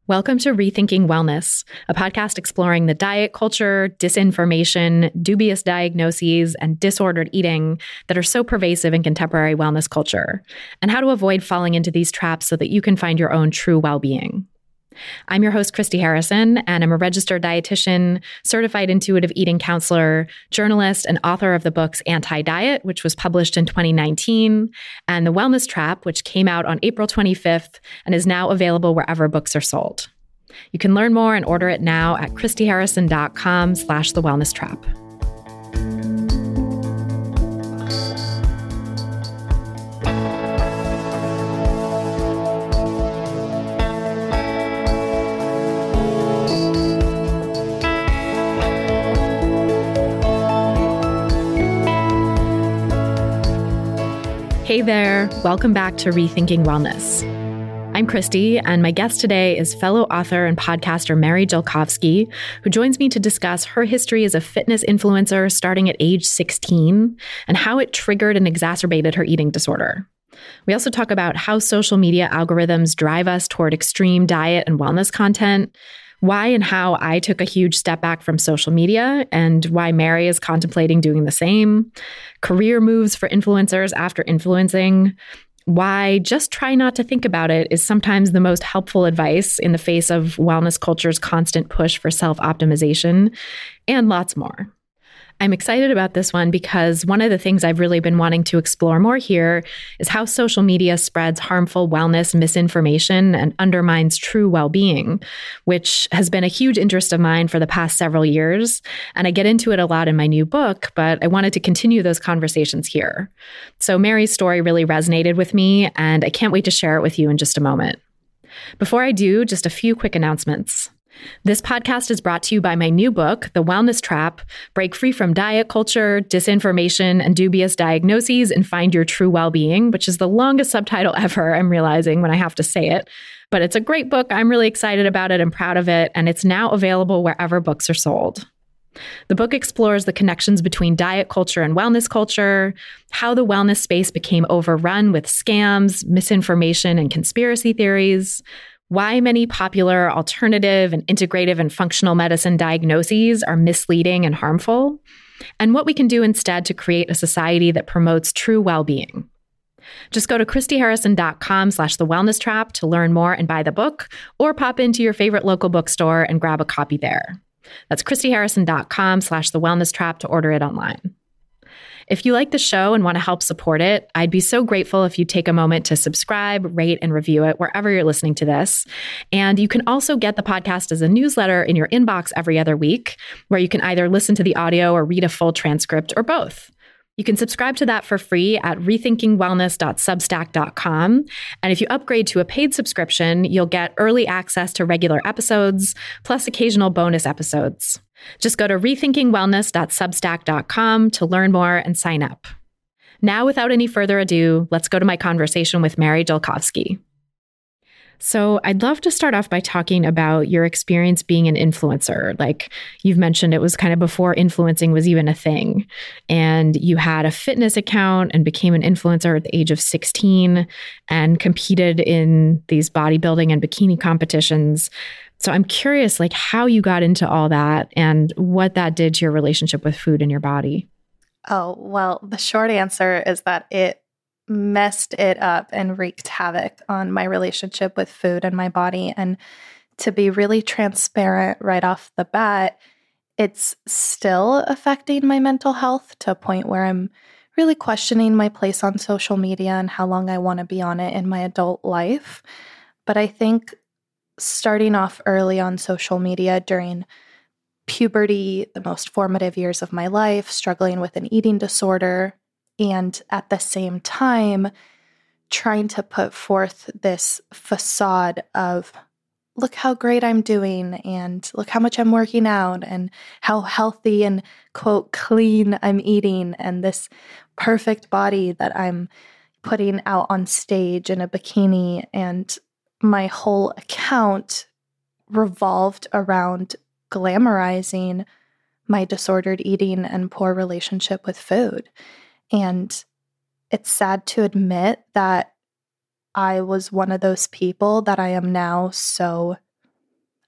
Welcome to Rethinking Wellness, a podcast exploring the diet culture, disinformation, dubious diagnoses, and disordered eating that are so pervasive in contemporary wellness culture, and how to avoid falling into these traps so that you can find your own true well-being. I'm your host, Christy Harrison, and I'm a registered dietitian, certified intuitive eating counselor, journalist, and author of the books Anti-Diet, which was published in 2019, and The Wellness Trap, which came out on April 25th and is now available wherever books are sold. You can learn more and order it now at christyharrison.com/thewellnesstrap. Hey there, welcome back to Rethinking Wellness. I'm Christy, and my guest today is fellow author and podcaster Mary Jelkovsky, who joins me to discuss her history as a fitness influencer starting at age 16 and how it triggered and exacerbated her eating disorder. We also talk about how social media algorithms drive us toward extreme diet and wellness content, why and how I took a huge step back from social media and why Mary is contemplating doing the same, career moves for influencers after influencing, why just try not to think about it is sometimes the most helpful advice in the face of wellness culture's constant push for self-optimization, and lots more. I'm excited about this one because one of the things I've really been wanting to explore more here is how social media spreads harmful wellness misinformation and undermines true well-being, which has been a huge interest of mine for the past several years. And I get into it a lot in my new book, but I wanted to continue those conversations here. So Mary's story really resonated with me, and I can't wait to share it with you in just a moment. Before I do, just a few quick announcements. This podcast is brought to you by my new book, The Wellness Trap: Break Free from Diet Culture, Disinformation, and Dubious Diagnoses and Find Your True Well-Being, which is the longest subtitle ever, I'm realizing when I have to say it. But it's a great book. I'm really excited about it and proud of it, and it's now available wherever books are sold. The book explores the connections between diet culture and wellness culture, how the wellness space became overrun with scams, misinformation, and conspiracy theories, why many popular alternative and integrative and functional medicine diagnoses are misleading and harmful, and what we can do instead to create a society that promotes true well-being. Just go to christyharrison.com/thewellnesstrap to learn more and buy the book, or pop into your favorite local bookstore and grab a copy there. That's christyharrison.com/thewellnesstrap to order it online. If you like the show and want to help support it, I'd be so grateful if you take a moment to subscribe, rate, and review it wherever you're listening to this. And you can also get the podcast as a newsletter in your inbox every other week, where you can either listen to the audio or read a full transcript or both. You can subscribe to that for free at rethinkingwellness.substack.com. And if you upgrade to a paid subscription, you'll get early access to regular episodes, plus occasional bonus episodes. Just go to rethinkingwellness.substack.com to learn more and sign up. Now, without any further ado, let's go to my conversation with Mary Jelkovsky. So I'd love to start off by talking about your experience being an influencer. Like you've mentioned, it was kind of before influencing was even a thing. And you had a fitness account and became an influencer at the age of 16 and competed in these bodybuilding and bikini competitions. So I'm curious, like how you got into all that and what that did to your relationship with food and your body. Oh, well, the short answer is that it messed it up and wreaked havoc on my relationship with food and my body. And to be really transparent right off the bat, it's still affecting my mental health to a point where I'm really questioning my place on social media and how long I want to be on it in my adult life. But I think starting off early on social media during puberty, the most formative years of my life, struggling with an eating disorder, and at the same time, trying to put forth this facade of, look how great I'm doing, and look how much I'm working out, and how healthy and, quote, clean I'm eating, and this perfect body that I'm putting out on stage in a bikini. And my whole account revolved around glamorizing my disordered eating and poor relationship with food. And it's sad to admit that I was one of those people that I am now so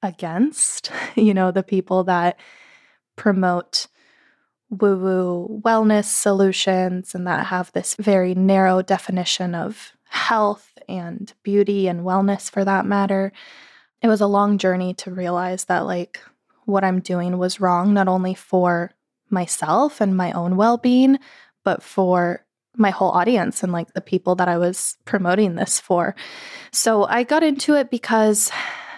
against, the people that promote woo-woo wellness solutions and that have this very narrow definition of health and beauty and wellness for that matter. It was a long journey to realize that like what I'm doing was wrong, not only for myself and my own well-being, but for my whole audience and like the people that I was promoting this for. So I got into it because,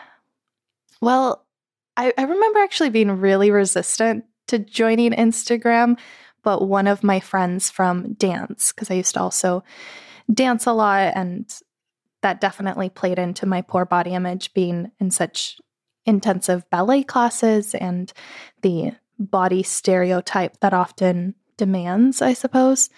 well, I remember actually being really resistant to joining Instagram, but one of my friends from dance, because I used to also dance a lot, and that definitely played into my poor body image, being in such intensive ballet classes and the body stereotype that often demands, I suppose.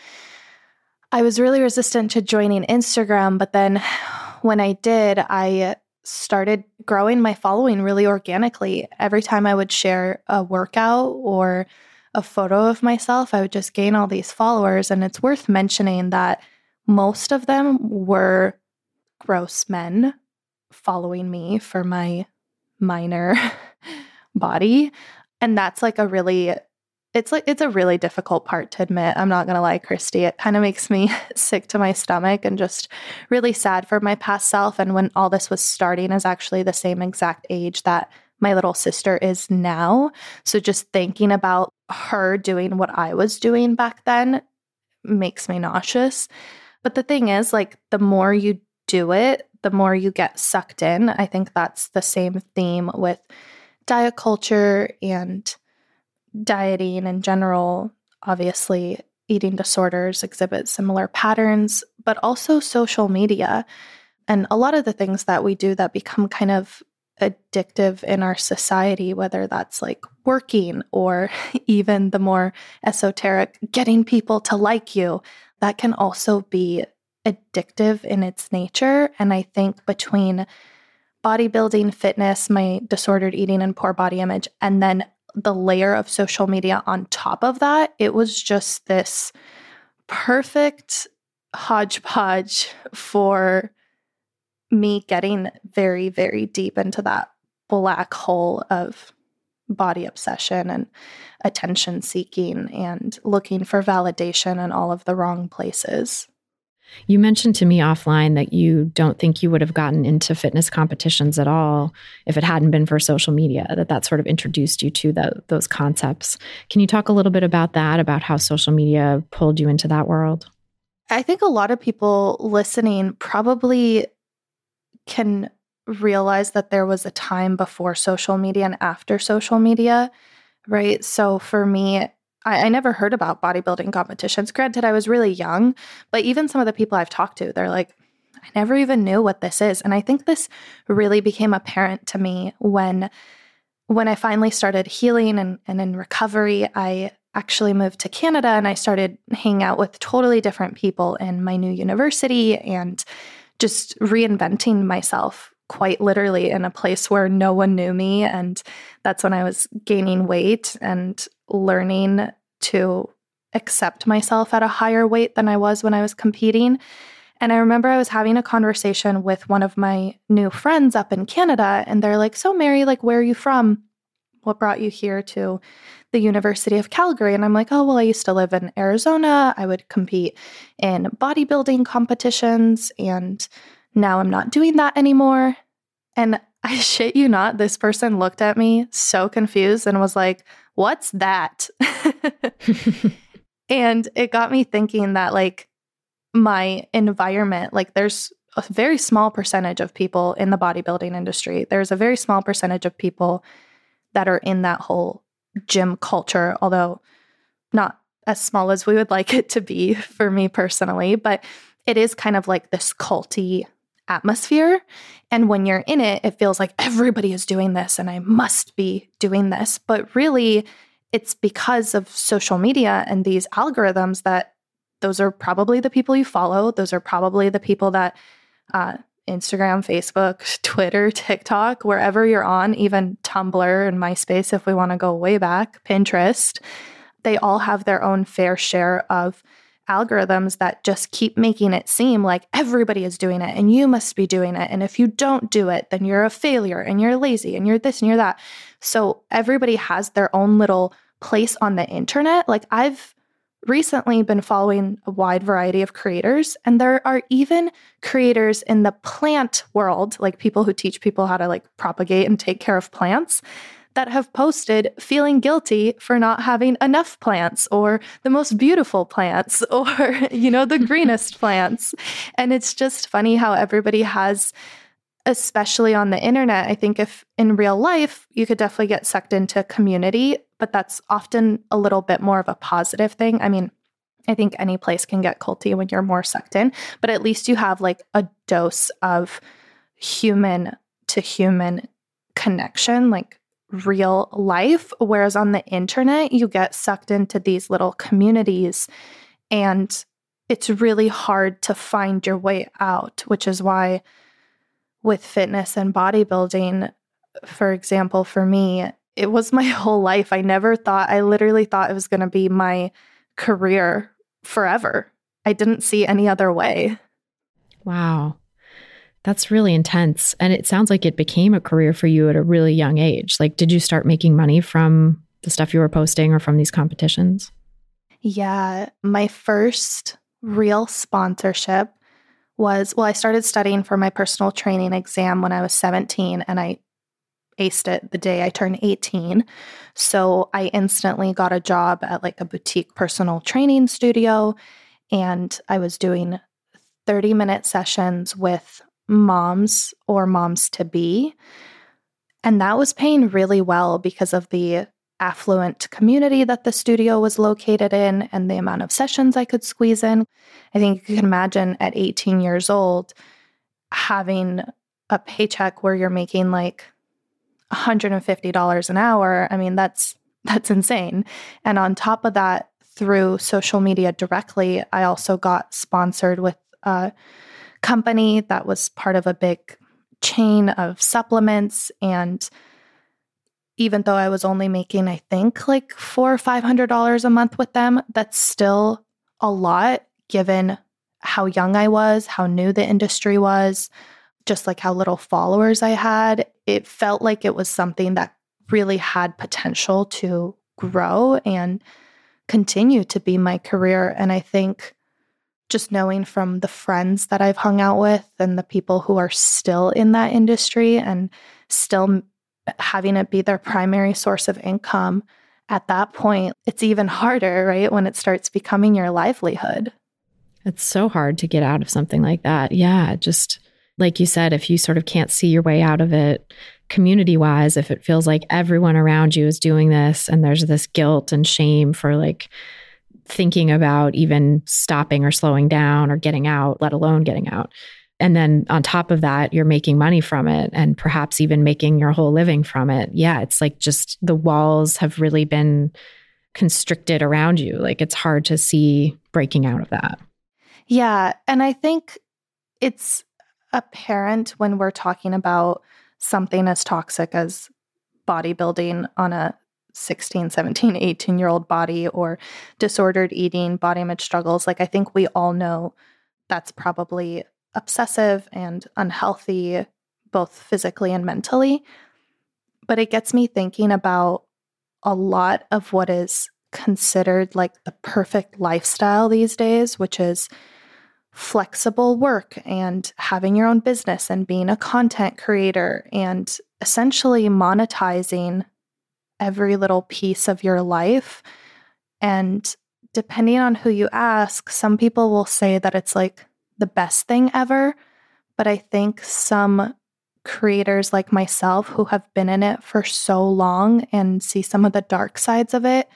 I was really resistant to joining Instagram, but then when I did, I started growing my following really organically. Every time I would share a workout or a photo of myself, I would just gain all these followers. And it's worth mentioning that most of them were gross men following me for my minor body. And that's like it's a really difficult part to admit. I'm not going to lie, Christy. It kind of makes me sick to my stomach and just really sad for my past self. And when all this was starting is actually the same exact age that my little sister is now. So just thinking about her doing what I was doing back then makes me nauseous. But the thing is, like, the more you do it, the more you get sucked in. I think that's the same theme with diet culture and dieting in general. Obviously, eating disorders exhibit similar patterns, but also social media. And a lot of the things that we do that become kind of addictive in our society, whether that's like working or even the more esoteric, getting people to like you, that can also be addictive in its nature. And I think between bodybuilding, fitness, my disordered eating and poor body image, and then the layer of social media on top of that, it was just this perfect hodgepodge for me getting very, very deep into that black hole of body obsession and attention seeking and looking for validation in all of the wrong places. You mentioned to me offline that you don't think you would have gotten into fitness competitions at all if it hadn't been for social media, that sort of introduced you to those concepts. Can you talk a little bit about that, about how social media pulled you into that world? I think a lot of people listening probably can realize that there was a time before social media and after social media, right? So for me, I never heard about bodybuilding competitions. Granted, I was really young, but even some of the people I've talked to, they're like, I never even knew what this is. And I think this really became apparent to me when I finally started healing and in recovery. I actually moved to Canada and I started hanging out with totally different people in my new university and just reinventing myself quite literally in a place where no one knew me. And that's when I was gaining weight and learning to accept myself at a higher weight than I was when I was competing. And I remember I was having a conversation with one of my new friends up in Canada, and they're like, "So Mary, like, where are you from? What brought you here to the University of Calgary?" And I'm like, "Oh, well, I used to live in Arizona. I would compete in bodybuilding competitions, and now I'm not doing that anymore." And I shit you not, this person looked at me so confused and was like, "What's that?" And it got me thinking that, like, my environment, like, there's a very small percentage of people in the bodybuilding industry. There's a very small percentage of people that are in that whole gym culture, although not as small as we would like it to be for me personally, but it is kind of like this culty atmosphere. And when you're in it, it feels like everybody is doing this and I must be doing this. But really, it's because of social media and these algorithms that those are probably the people you follow. Those are probably the people that Instagram, Facebook, Twitter, TikTok, wherever you're on, even Tumblr and MySpace, if we want to go way back, Pinterest, they all have their own fair share of algorithms that just keep making it seem like everybody is doing it and you must be doing it. And if you don't do it, then you're a failure and you're lazy and you're this and you're that. So everybody has their own little place on the internet. Like I've recently been following a wide variety of creators, and there are even creators in the plant world, like people who teach people how to like propagate and take care of plants, that have posted feeling guilty for not having enough plants or the most beautiful plants or, the greenest plants. And it's just funny how everybody has, especially on the internet, I think if in real life, you could definitely get sucked into community, but that's often a little bit more of a positive thing. I mean, I think any place can get culty when you're more sucked in, but at least you have like a dose of human to human connection, like real life. Whereas on the internet, you get sucked into these little communities and it's really hard to find your way out, which is why with fitness and bodybuilding, for example, for me, it was my whole life. I literally thought it was going to be my career forever. I didn't see any other way. Wow. That's really intense. And it sounds like it became a career for you at a really young age. Like, did you start making money from the stuff you were posting or from these competitions? Yeah. My first real sponsorship was, I started studying for my personal training exam when I was 17 and I aced it the day I turned 18. So I instantly got a job at like a boutique personal training studio, and I was doing 30-minute sessions with moms or moms to be. And that was paying really well because of the affluent community that the studio was located in and the amount of sessions I could squeeze in. I think you can imagine at 18 years old having a paycheck where you're making like $150 an hour. I mean, that's insane. And on top of that, through social media directly, I also got sponsored with a company that was part of a big chain of supplements. And even though I was only making, I think, like $400 or $500 a month with them, that's still a lot given how young I was, how new the industry was, just like how little followers I had. It felt like it was something that really had potential to grow and continue to be my career. And I think just knowing from the friends that I've hung out with and the people who are still in that industry and still having it be their primary source of income, at that point, it's even harder, right? When it starts becoming your livelihood. It's so hard to get out of something like that. Yeah. Just like you said, if you sort of can't see your way out of it community-wise, if it feels like everyone around you is doing this and there's this guilt and shame for like thinking about even stopping or slowing down or getting out, let alone getting out. And then on top of that, you're making money from it and perhaps even making your whole living from it. Yeah, it's like just the walls have really been constricted around you. Like it's hard to see breaking out of that. Yeah. And I think it's apparent when we're talking about something as toxic as bodybuilding on a 16, 17, 18-year-old body or disordered eating, body image struggles. Like I think we all know that's probably obsessive and unhealthy, both physically and mentally. But it gets me thinking about a lot of what is considered like the perfect lifestyle these days, which is flexible work and having your own business and being a content creator and essentially monetizing every little piece of your life. And depending on who you ask, some people will say that it's like the best thing ever. But I think some creators like myself who have been in it for so long and see some of the dark sides of it,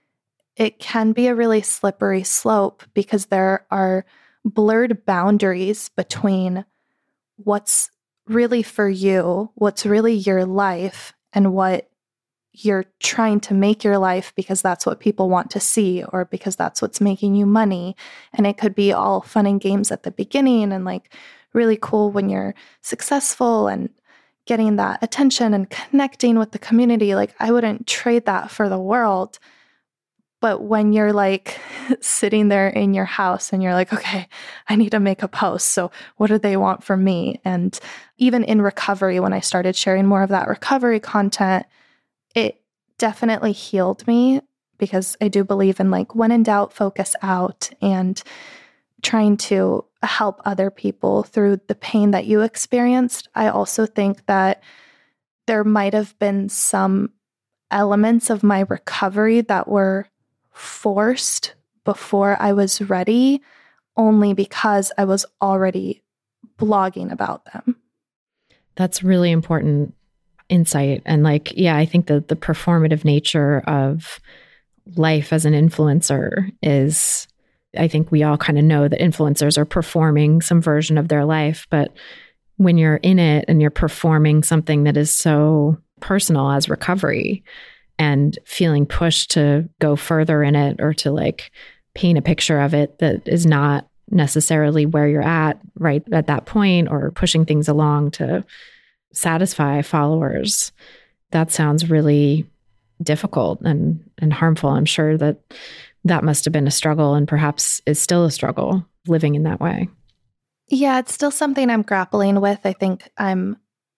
it can be a really slippery slope because there are blurred boundaries between what's really for you, what's really your life, and what you're trying to make your life because that's what people want to see or because that's what's making you money. And it could be all fun and games at the beginning and like really cool when you're successful and getting that attention and connecting with the community. Like I wouldn't trade that for the world. But when you're like sitting there in your house and you're like, okay, I need to make a post. So what do they want from me? And even in recovery, when I started sharing more of that recovery content, it definitely healed me, because I do believe in like, when in doubt, focus out, and trying to help other people through the pain that you experienced. I also think that there might have been some elements of my recovery that were forced before I was ready, only because I was already blogging about them. That's really important insight. And like, yeah, I think that the performative nature of life as an influencer is, I think we all kind of know that influencers are performing some version of their life, but when you're in it and you're performing something that is so personal as recovery, and feeling pushed to go further in it, or to like paint a picture of it that is not necessarily where you're at right at that point, or pushing things along to satisfy followers, that sounds really difficult and harmful. I'm sure that must have been a struggle, and perhaps is still a struggle living in that way. Yeah, it's still something I'm grappling with. I think I'm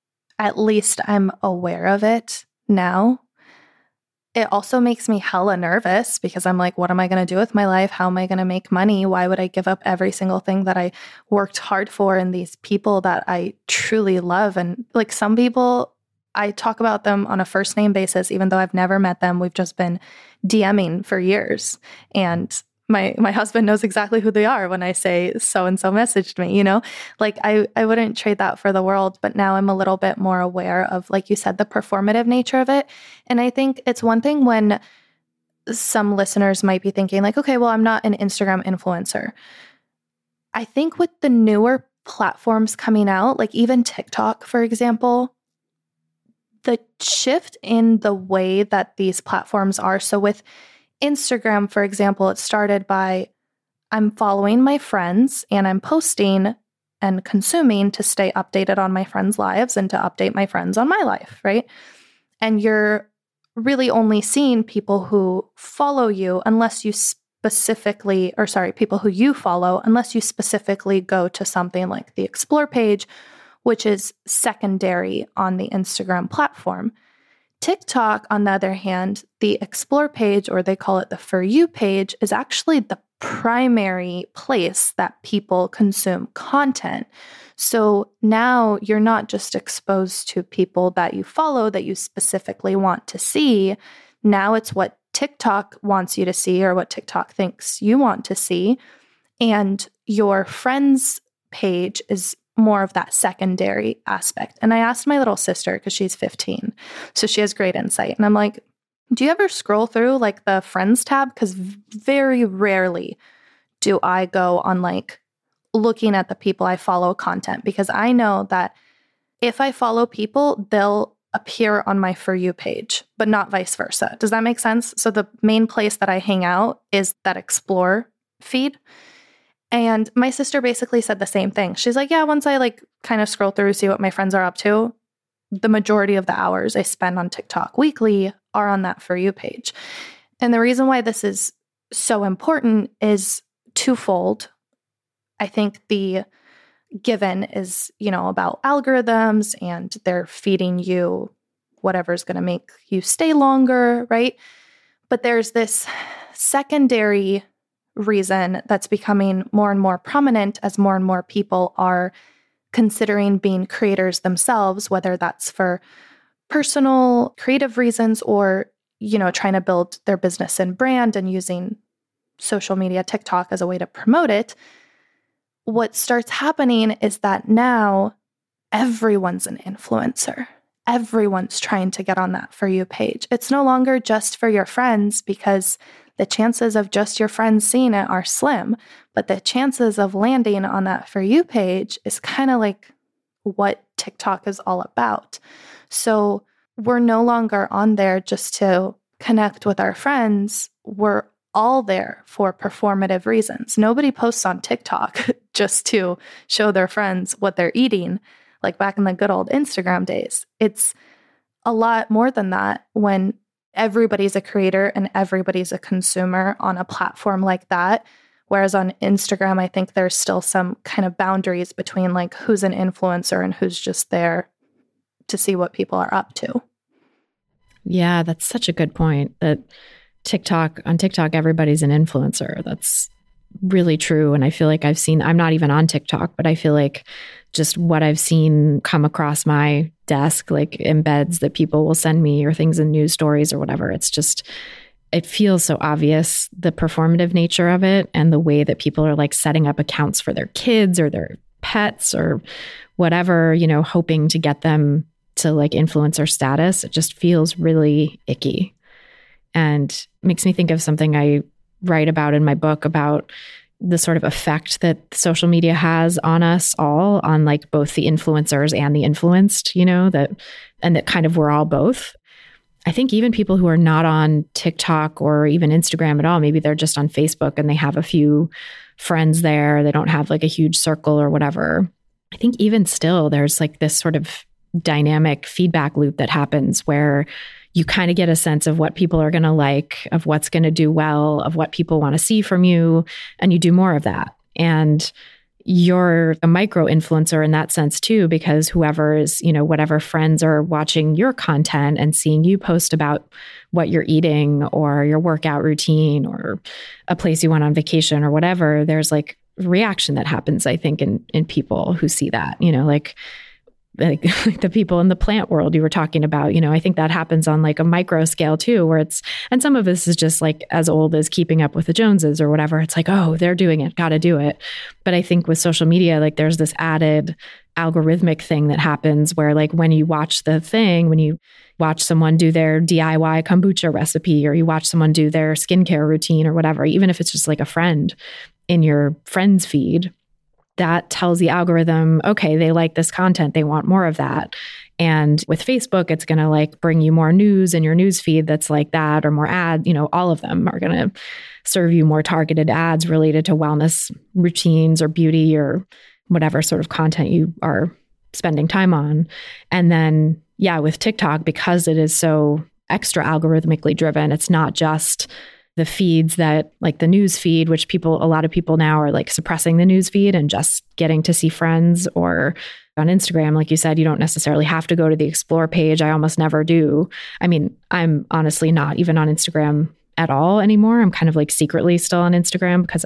aware of it now. It also makes me hella nervous, because I'm like, what am I going to do with my life? How am I going to make money? Why would I give up every single thing that I worked hard for, and these people that I truly love? And like, some people, I talk about them on a first name basis, even though I've never met them. We've just been DMing for years. And my husband knows exactly who they are when I say so-and-so messaged me, like I wouldn't trade that for the world. But now I'm a little bit more aware of, like you said, the performative nature of it. And I think it's one thing when some listeners might be thinking like, okay, well, I'm not an Instagram influencer. I think with the newer platforms coming out, like even TikTok, for example, the shift in the way that these platforms are. So with Instagram, for example, it started by, I'm following my friends and I'm posting and consuming to stay updated on my friends' lives and to update my friends on my life, right? And you're really only seeing people who follow you unless you people who you follow, unless you specifically go to something like the Explore page, which is secondary on the Instagram platform. TikTok, on the other hand, the Explore page, or they call it the For You page, is actually the primary place that people consume content. So now you're not just exposed to people that you follow that you specifically want to see. Now it's what TikTok wants you to see, or what TikTok thinks you want to see. And your friends page is more of that secondary aspect. And I asked my little sister, because she's 15, so she has great insight. And I'm like, do you ever scroll through like the friends tab? Because very rarely do I go on like looking at the people I follow content, because I know that if I follow people, they'll appear on my For You page, but not vice versa. Does that make sense? So the main place that I hang out is that Explore feed. And my sister basically said the same thing. She's like, yeah, once I like kind of scroll through, see what my friends are up to, the majority of the hours I spend on TikTok weekly are on that For You page. And the reason why this is so important is twofold. I think the given is, about algorithms, and they're feeding you whatever's going to make you stay longer, right? But there's this secondary reason that's becoming more and more prominent as more and more people are considering being creators themselves, whether that's for personal creative reasons or, trying to build their business and brand and using social media, TikTok, as a way to promote it. What starts happening is that now everyone's an influencer. Everyone's trying to get on that For You page. It's no longer just for your friends, because the chances of just your friends seeing it are slim, but the chances of landing on that For You page is kind of like what TikTok is all about. So we're no longer on there just to connect with our friends. We're all there for performative reasons. Nobody posts on TikTok just to show their friends what they're eating, like back in the good old Instagram days. It's a lot more than that when everybody's a creator and everybody's a consumer on a platform like that. Whereas on Instagram, I think there's still some kind of boundaries between like who's an influencer and who's just there to see what people are up to. Yeah, that's such a good point that on TikTok, everybody's an influencer. That's really true. And I feel like I'm not even on TikTok, but I feel like just what I've seen come across my desk, like embeds that people will send me or things in news stories or whatever. It feels so obvious, the performative nature of it and the way that people are like setting up accounts for their kids or their pets or whatever, hoping to get them to like influencer status. It just feels really icky and makes me think of something I write about in my book about the sort of effect that social media has on us all, on like both the influencers and the influenced, that kind of we're all both. I think even people who are not on TikTok or even Instagram at all, maybe they're just on Facebook and they have a few friends there. They don't have like a huge circle or whatever. I think even still, there's like this sort of dynamic feedback loop that happens where you kind of get a sense of what people are going to like, of what's going to do well, of what people want to see from you, and you do more of that. And you're a micro influencer in that sense too, because whoever is, whatever friends are watching your content and seeing you post about what you're eating or your workout routine or a place you went on vacation or whatever, there's like reaction that happens, I think, in people who see that, like the people in the plant world you were talking about, I think that happens on like a micro scale too, where and some of this is just like as old as Keeping Up with the Joneses or whatever. It's like, oh, they're doing it, got to do it. But I think with social media, like there's this added algorithmic thing that happens where like when you watch when you watch someone do their DIY kombucha recipe, or you watch someone do their skincare routine or whatever, even if it's just like a friend in your friends feed, that tells the algorithm, okay, they like this content, they want more of that. And with Facebook, it's going to like bring you more news in your news feed that's like that, or more ad, all of them are going to serve you more targeted ads related to wellness routines or beauty or whatever sort of content you are spending time on. And then, yeah, with TikTok, because it is so extra algorithmically driven, it's not just the feeds that like the news feed, which a lot of people now are like suppressing the news feed and just getting to see friends. Or on Instagram, like you said, you don't necessarily have to go to the explore page. I almost never do. I mean, I'm honestly not even on Instagram at all anymore. I'm kind of like secretly still on Instagram because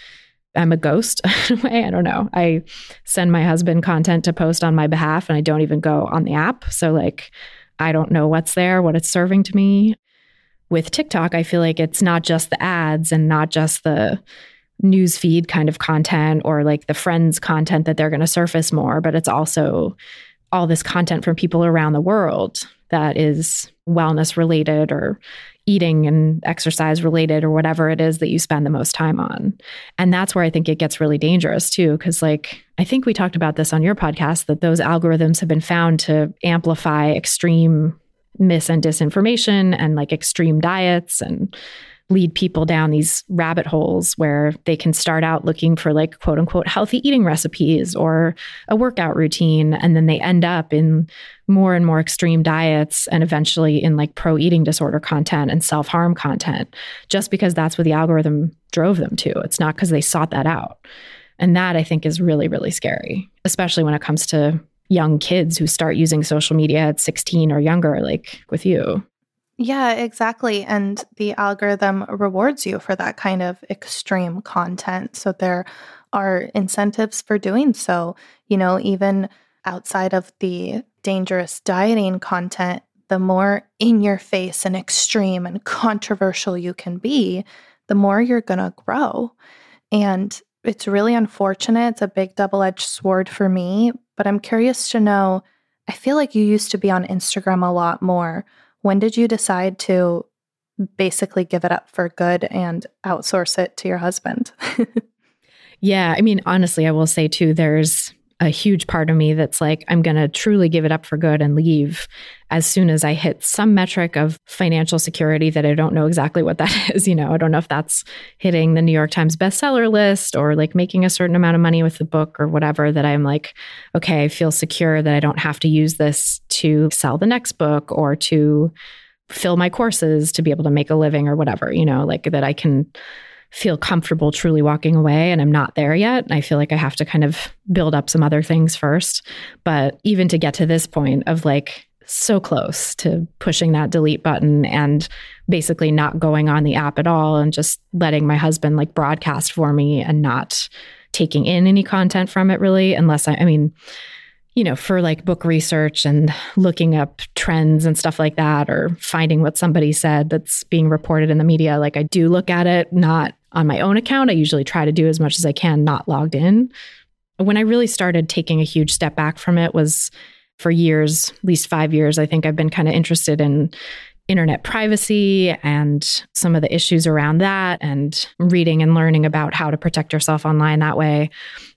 I'm a ghost in a way. I don't know. I send my husband content to post on my behalf and I don't even go on the app. So like, I don't know what's there, what it's serving to me. With TikTok, I feel like it's not just the ads and not just the news feed kind of content or like the friends content that they're going to surface more, but it's also all this content from people around the world that is wellness related or eating and exercise related or whatever it is that you spend the most time on. And that's where I think it gets really dangerous too. Because like, I think we talked about this on your podcast, that those algorithms have been found to amplify extreme mis and disinformation and like extreme diets and lead people down these rabbit holes where they can start out looking for like quote unquote healthy eating recipes or a workout routine. And then they end up in more and more extreme diets and eventually in like pro eating disorder content and self-harm content, just because that's what the algorithm drove them to. It's not because they sought that out. And that I think is really, really scary, especially when it comes to young kids who start using social media at 16 or younger, like with you. Yeah, exactly. And the algorithm rewards you for that kind of extreme content. So there are incentives for doing so. Even outside of the dangerous dieting content, the more in your face and extreme and controversial you can be, the more you're going to grow. And it's really unfortunate. It's a big double-edged sword for me, but I'm curious to know, I feel like you used to be on Instagram a lot more. When did you decide to basically give it up for good and outsource it to your husband? Yeah, I mean, honestly, I will say too, there's a huge part of me that's like, I'm going to truly give it up for good and leave as soon as I hit some metric of financial security that I don't know exactly what that is. I don't know if that's hitting the New York Times bestseller list or like making a certain amount of money with the book or whatever, that I'm like, okay, I feel secure that I don't have to use this to sell the next book or to fill my courses to be able to make a living or whatever, like that I can feel comfortable truly walking away, and I'm not there yet. I feel like I have to kind of build up some other things first. But even to get to this point of like so close to pushing that delete button and basically not going on the app at all and just letting my husband like broadcast for me and not taking in any content from it really, unless for like book research and looking up trends and stuff like that, or finding what somebody said that's being reported in the media. Like I do look at it, not on my own account. I usually try to do as much as I can, not logged in. When I really started taking a huge step back from it was for years, at least 5 years, I think I've been kind of interested in internet privacy and some of the issues around that, and reading and learning about how to protect yourself online that way.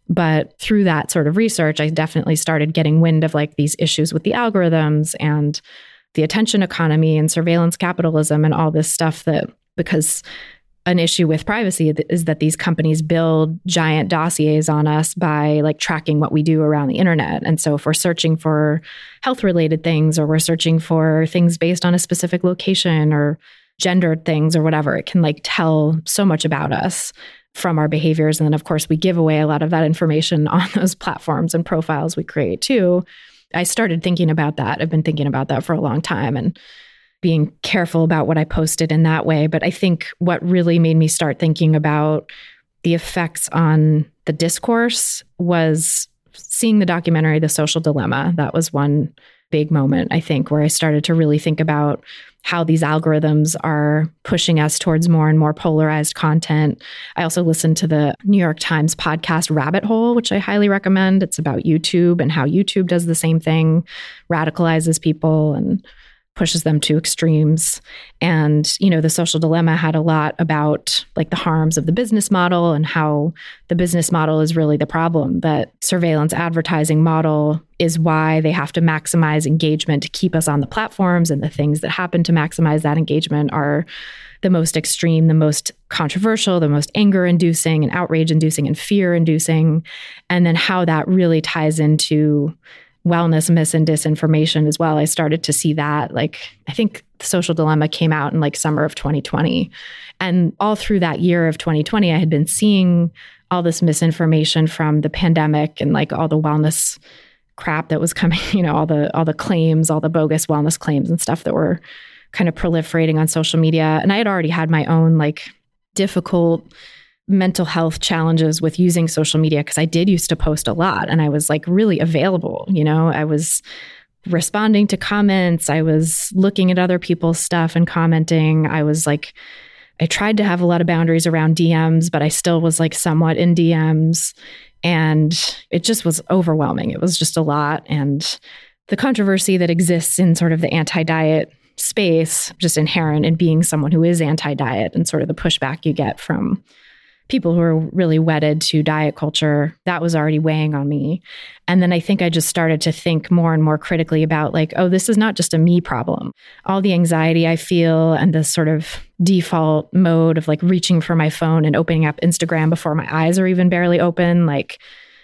But through that sort of research, I definitely started getting wind of like these issues with the algorithms and the attention economy and surveillance capitalism and all this stuff, that because an issue with privacy is that these companies build giant dossiers on us by like tracking what we do around the internet. And so if we're searching for health related things, or we're searching for things based on a specific location or gendered things or whatever, it can like tell so much about us from our behaviors. And then of course we give away a lot of that information on those platforms and profiles we create too. I started thinking about that. I've been thinking about that for a long time and being careful about what I posted in that way. But I think what really made me start thinking about the effects on the discourse was seeing the documentary, The Social Dilemma. That was one big moment, I think, where I started to really think about how these algorithms are pushing us towards more and more polarized content. I also listened to the New York Times podcast Rabbit Hole, which I highly recommend. It's about YouTube and how YouTube does the same thing, radicalizes people and pushes them to extremes. And, The Social Dilemma had a lot about like the harms of the business model and how the business model is really the problem, that surveillance advertising model is why they have to maximize engagement to keep us on the platforms. And the things that happen to maximize that engagement are the most extreme, the most controversial, the most anger-inducing and outrage-inducing and fear-inducing. And then how that really ties into wellness, mis and disinformation as well. I started to see that, like, I think The Social Dilemma came out in like summer of 2020. And all through that year of 2020, I had been seeing all this misinformation from the pandemic and like all the wellness crap that was coming, all the claims, all the bogus wellness claims and stuff that were kind of proliferating on social media. And I had already had my own like difficult mental health challenges with using social media, because I did used to post a lot and I was like really available. I was responding to comments. I was looking at other people's stuff and commenting. I tried to have a lot of boundaries around DMs, but I still was like somewhat in DMs, and it just was overwhelming. It was just a lot. And the controversy that exists in sort of the anti-diet space, just inherent in being someone who is anti-diet, and sort of the pushback you get from people who are really wedded to diet culture, that was already weighing on me. And then I think I just started to think more and more critically about like, oh, this is not just a me problem. All the anxiety I feel and the sort of default mode of like reaching for my phone and opening up Instagram before my eyes are even barely open, like,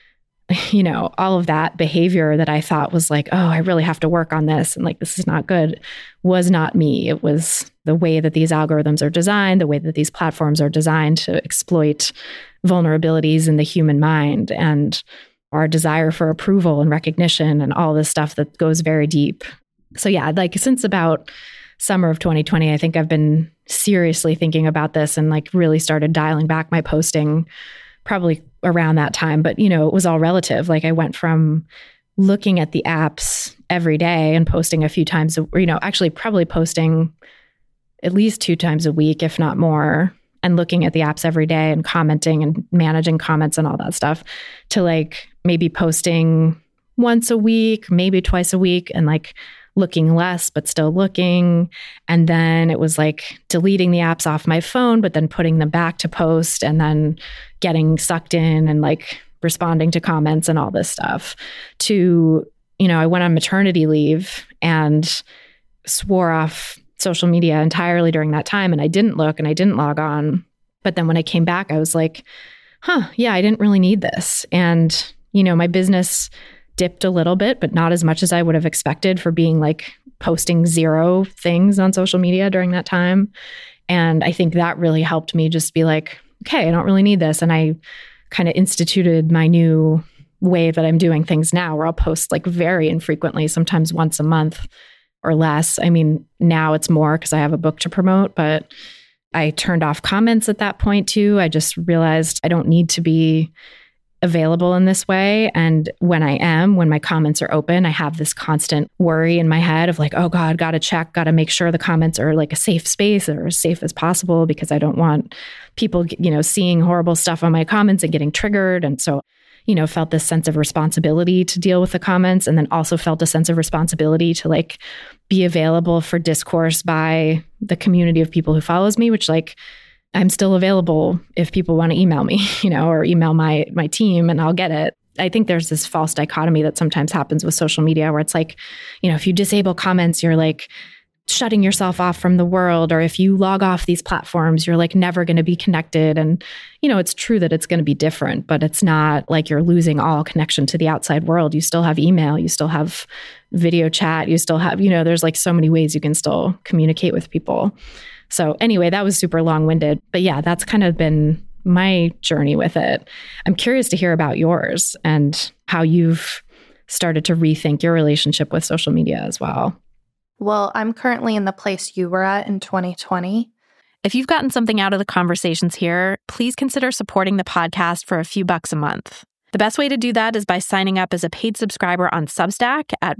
all of that behavior that I thought was like, oh, I really have to work on this, and like, this is not good, was not me. It was the way that these algorithms are designed, the way that these platforms are designed to exploit vulnerabilities in the human mind and our desire for approval and recognition and all this stuff that goes very deep. So yeah, like since about summer of 2020, I think I've been seriously thinking about this and like really started dialing back my posting probably around that time. But, it was all relative. Like I went from looking at the apps every day and posting a few times, actually probably posting at least 2 times a week, if not more, and looking at the apps every day and commenting and managing comments and all that stuff, to like maybe posting once a week, maybe twice a week, and like looking less, but still looking. And then it was like deleting the apps off my phone, but then putting them back to post, and then getting sucked in and like responding to comments and all this stuff. To, I went on maternity leave and swore off social media entirely during that time. And I didn't look and I didn't log on. But then when I came back, I was like, yeah, I didn't really need this. And, my business dipped a little bit, but not as much as I would have expected for being like posting 0 things on social media during that time. And I think that really helped me just be like, okay, I don't really need this. And I kind of instituted my new way that I'm doing things now, where I'll post like very infrequently, sometimes once a month or less. I mean, now it's more because I have a book to promote, but I turned off comments at that point too. I just realized I don't need to be available in this way. And when my comments are open, I have this constant worry in my head of like, oh God, got to make sure the comments are like a safe space or as safe as possible, because I don't want people, seeing horrible stuff on my comments and getting triggered. And so, felt this sense of responsibility to deal with the comments, and then also felt a sense of responsibility to like be available for discourse by the community of people who follows me, which like, I'm still available if people want to email me, or email my team, and I'll get it. I think there's this false dichotomy that sometimes happens with social media where it's like, if you disable comments, you're like shutting yourself off from the world. Or if you log off these platforms, you're like never going to be connected. And, it's true that it's going to be different, but it's not like you're losing all connection to the outside world. You still have email, you still have video chat, you still have, there's like so many ways you can still communicate with people. So anyway, that was super long-winded. But yeah, that's kind of been my journey with it. I'm curious to hear about yours and how you've started to rethink your relationship with social media as well. Well, I'm currently in the place you were at in 2020. If you've gotten something out of the conversations here, please consider supporting the podcast for a few bucks a month. The best way to do that is by signing up as a paid subscriber on Substack at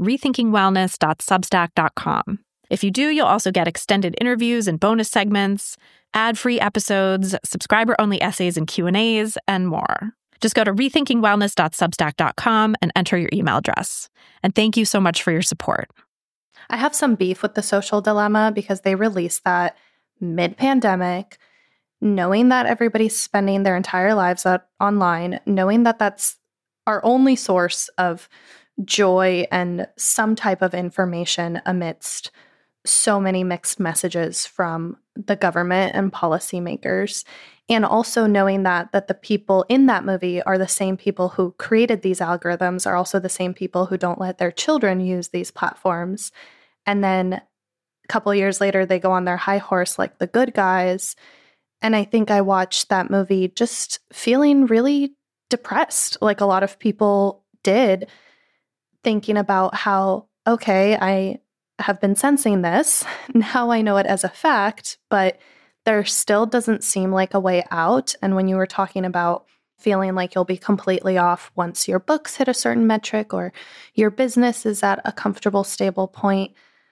rethinkingwellness.substack.com. If you do, you'll also get extended interviews and bonus segments, ad-free episodes, subscriber-only essays and Q&As, and more. Just go to rethinkingwellness.substack.com and enter your email address. And thank you so much for your support. I have some beef with The Social Dilemma because they released that mid-pandemic, knowing that everybody's spending their entire lives online, knowing that that's our only source of joy and some type of information amidst so many mixed messages from the government and policymakers. And also knowing that the people in that movie are the same people who created these algorithms, are also the same people who don't let their children use these platforms. And then a couple years later, they go on their high horse like the good guys. And I think I watched that movie just feeling really depressed, like a lot of people did, thinking about how, okay, I have been sensing this. Now I know it as a fact, but there still doesn't seem like a way out. And when you were talking about feeling like you'll be completely off once your books hit a certain metric or your business is at a comfortable, stable point,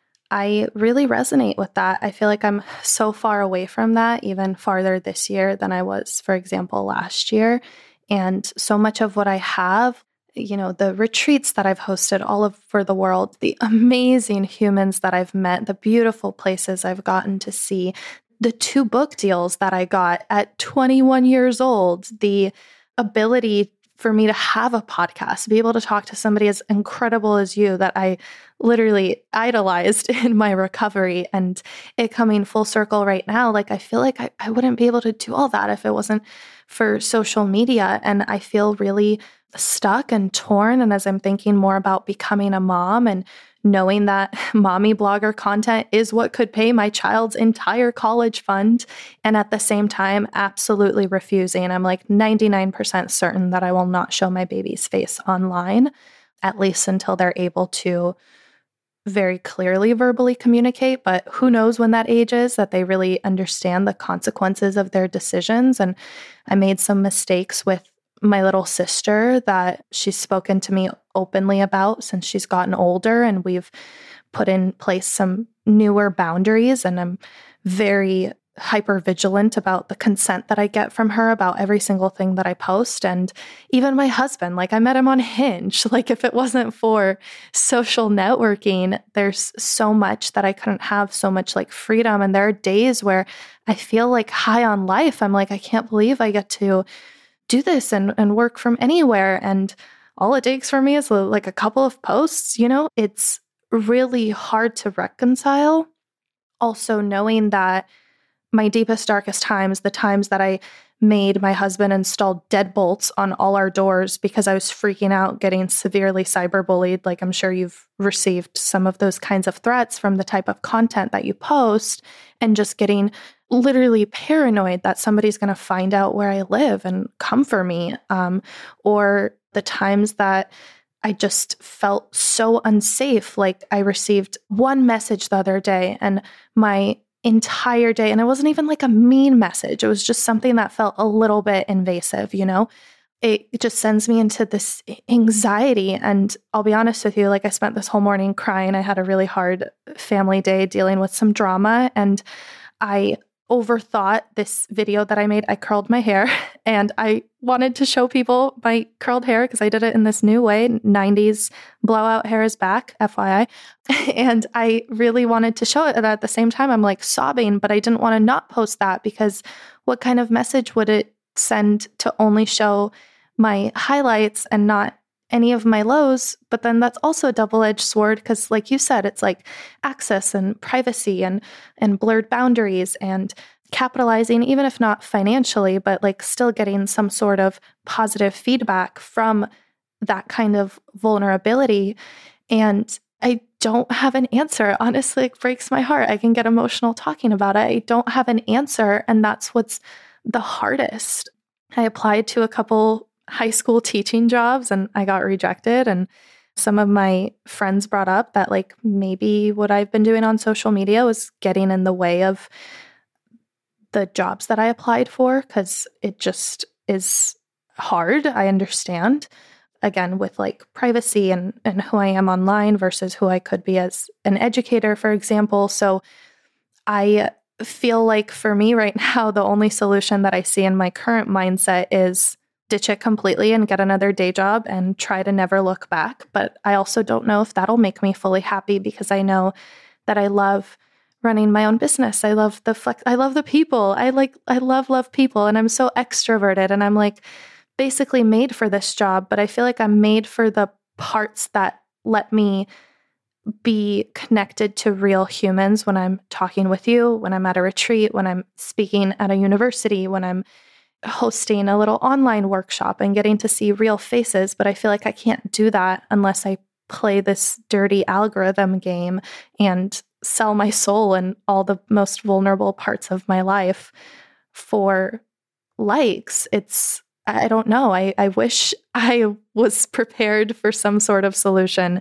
I really resonate with that. I feel like I'm so far away from that, even farther this year than I was, for example, last year. And so much of what I have, the retreats that I've hosted all over the world, the amazing humans that I've met, the beautiful places I've gotten to see, the 2 book deals that I got at 21 years old, the ability for me to have a podcast, be able to talk to somebody as incredible as you that I literally idolized in my recovery, and it coming full circle right now. Like, I feel like I wouldn't be able to do all that if it wasn't for social media. And I feel really stuck and torn. And as I'm thinking more about becoming a mom and knowing that mommy blogger content is what could pay my child's entire college fund, and at the same time, absolutely refusing. I'm like 99% certain that I will not show my baby's face online, at least until they're able to very clearly verbally communicate. But who knows when that age is, that they really understand the consequences of their decisions. And I made some mistakes with my little sister that she's spoken to me openly about since she's gotten older, and we've put in place some newer boundaries, and I'm very hyper vigilant about the consent that I get from her about every single thing that I post. And even my husband, like I met him on Hinge. Like if it wasn't for social networking, there's so much that I couldn't have, so much like freedom. And there are days where I feel like high on life. I'm like, I can't believe I get to do this and work from anywhere. And all it takes for me is like a couple of posts, it's really hard to reconcile. Also knowing that my deepest, darkest times, the times that I made my husband install deadbolts on all our doors because I was freaking out getting severely cyberbullied. Like, I'm sure you've received some of those kinds of threats from the type of content that you post, and just getting literally paranoid that somebody's going to find out where I live and come for me. Or the times that I just felt so unsafe. Like, I received one message the other day and my entire day, and it wasn't even like a mean message. It was just something that felt a little bit invasive, It just sends me into this anxiety. And I'll be honest with you, like, I spent this whole morning crying. I had a really hard family day dealing with some drama, and I overthought this video that I made. I curled my hair and I wanted to show people my curled hair because I did it in this new way. 90s blowout hair is back, FYI. And I really wanted to show it. And at the same time, I'm like sobbing, but I didn't want to not post that, because what kind of message would it send to only show my highlights and not any of my lows? But then that's also a double-edged sword, because like you said, it's like access and privacy and blurred boundaries and capitalizing, even if not financially, but like still getting some sort of positive feedback from that kind of vulnerability. And I don't have an answer. Honestly, it breaks my heart. I can get emotional talking about it. I don't have an answer. And that's what's the hardest. I applied to a couple high school teaching jobs and I got rejected. And some of my friends brought up that like maybe what I've been doing on social media was getting in the way of the jobs that I applied for, because it just is hard. I understand, again, with like privacy and who I am online versus who I could be as an educator, for example. So I feel like for me right now, the only solution that I see in my current mindset is ditch it completely and get another day job and try to never look back. But I also don't know if that'll make me fully happy, because I know that I love running my own business. I love the flex. I love the people. I love people. And I'm so extroverted, and I'm like basically made for this job, but I feel like I'm made for the parts that let me be connected to real humans when I'm talking with you, when I'm at a retreat, when I'm speaking at a university, when I'm hosting a little online workshop and getting to see real faces. But I feel like I can't do that unless I play this dirty algorithm game and sell my soul and all the most vulnerable parts of my life for likes. I don't know. I wish I was prepared for some sort of solution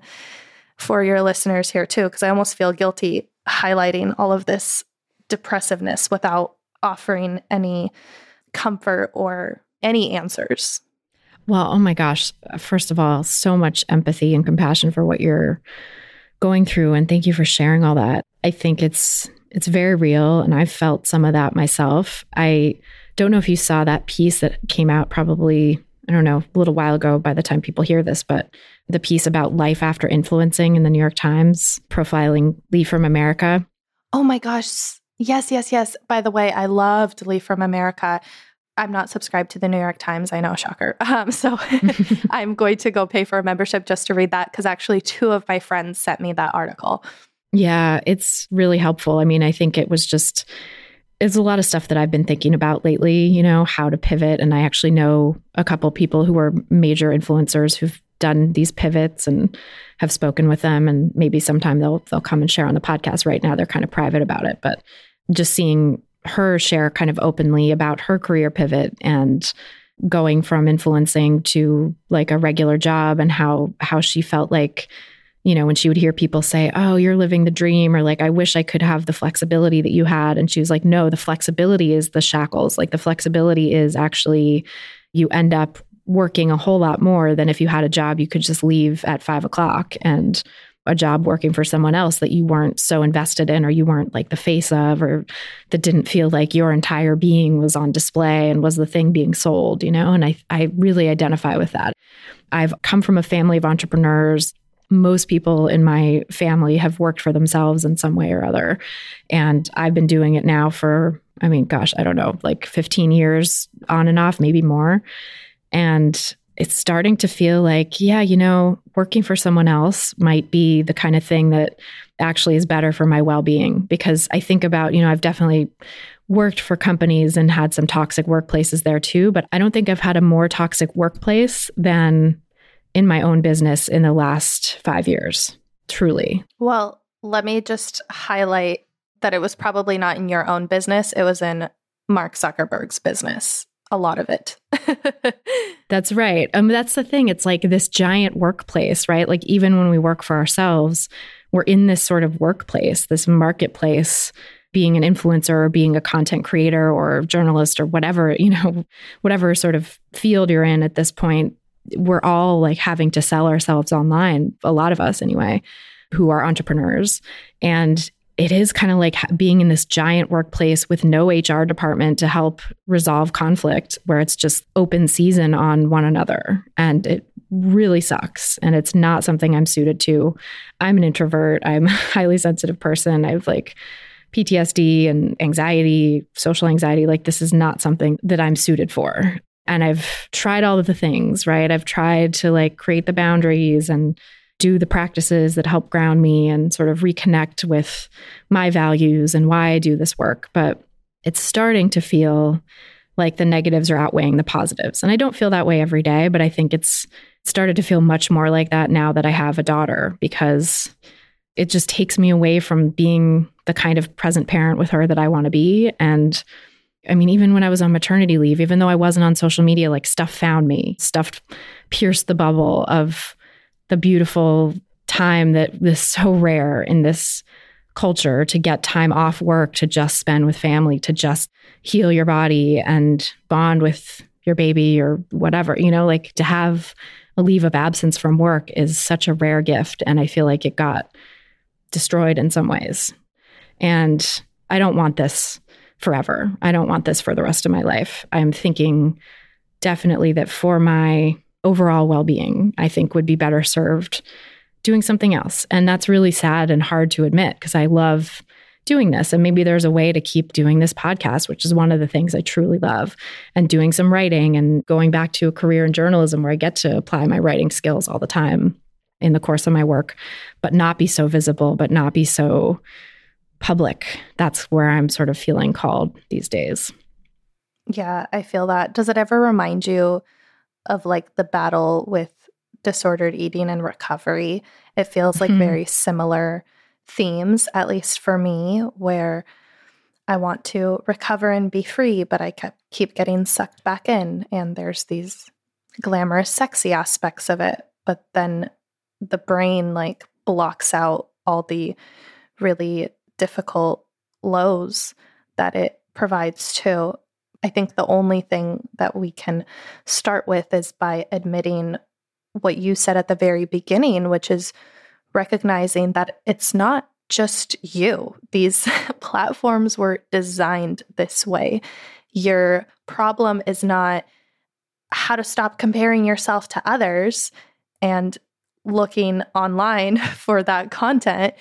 for your listeners here too, because I almost feel guilty highlighting all of this depressiveness without offering any comfort or any answers. Well, oh my gosh. First of all, so much empathy and compassion for what you're going through. And thank you for sharing all that. I think it's very real. And I've felt some of that myself. I don't know if you saw that piece that came out probably, I don't know, a little while ago by the time people hear this, but the piece about life after influencing in the New York Times, profiling Lee from America. Oh my gosh. Yes. By the way, I loved Lee from America. I'm not subscribed to the New York Times. I know, shocker. So I'm going to go pay for a membership just to read that, because actually 2 of my friends sent me that article. Yeah, it's really helpful. I mean, I think it's a lot of stuff that I've been thinking about lately, how to pivot. And I actually know a couple people who are major influencers who've done these pivots and have spoken with them. And maybe sometime they'll come and share on the podcast. Right now, they're kind of private about it, but just seeing her share kind of openly about her career pivot and going from influencing to like a regular job, and how she felt like, when she would hear people say, oh, you're living the dream, or like, I wish I could have the flexibility that you had. And she was like, no, the flexibility is the shackles. Like the flexibility is actually you end up working a whole lot more than if you had a job you could just leave at 5 o'clock, and a job working for someone else that you weren't so invested in, or you weren't like the face of, or that didn't feel like your entire being was on display and was the thing being sold, And I really identify with that. I've come from a family of entrepreneurs. Most people in my family have worked for themselves in some way or other. And I've been doing it now for, I don't know, like 15 years on and off, maybe more. And it's starting to feel like, yeah, working for someone else might be the kind of thing that actually is better for my well-being. Because I think about, I've definitely worked for companies and had some toxic workplaces there too, but I don't think I've had a more toxic workplace than in my own business in the last 5 years, truly. Well, let me just highlight that it was probably not in your own business. It was in Mark Zuckerberg's business. A lot of it. That's right. That's the thing. It's like this giant workplace, right? Like even when we work for ourselves, we're in this sort of workplace, this marketplace, being an influencer or being a content creator or journalist or whatever, whatever sort of field you're in at this point, we're all like having to sell ourselves online, a lot of us anyway, who are entrepreneurs. And it is kind of like being in this giant workplace with no HR department to help resolve conflict, where it's just open season on one another. And it really sucks. And it's not something I'm suited to. I'm an introvert. I'm a highly sensitive person. I have like PTSD and anxiety, social anxiety. Like this is not something that I'm suited for. And I've tried all of the things, right? I've tried to like create the boundaries and do the practices that help ground me and sort of reconnect with my values and why I do this work. But it's starting to feel like the negatives are outweighing the positives. And I don't feel that way every day, but I think it's started to feel much more like that now that I have a daughter, because it just takes me away from being the kind of present parent with her that I want to be. And I mean, even when I was on maternity leave, even though I wasn't on social media, like stuff found me, stuff pierced the bubble of the beautiful time that is so rare in this culture, to get time off work, to just spend with family, to just heal your body and bond with your baby or whatever, like to have a leave of absence from work is such a rare gift. And I feel like it got destroyed in some ways. And I don't want this forever. I don't want this for the rest of my life. I'm thinking definitely that for my overall well-being, I think would be better served doing something else. And that's really sad and hard to admit because I love doing this. And maybe there's a way to keep doing this podcast, which is one of the things I truly love, and doing some writing and going back to a career in journalism where I get to apply my writing skills all the time in the course of my work, but not be so visible, but not be so public. That's where I'm sort of feeling called these days. Yeah, I feel that. Does it ever remind you of like the battle with disordered eating and recovery? It feels like very similar themes, at least for me, where I want to recover and be free, but I keep getting sucked back in. And there's these glamorous, sexy aspects of it. But then the brain like blocks out all the really difficult lows that it provides too. I think the only thing that we can start with is by admitting what you said at the very beginning, which is recognizing that it's not just you. These platforms were designed this way. Your problem is not how to stop comparing yourself to others and looking online for that content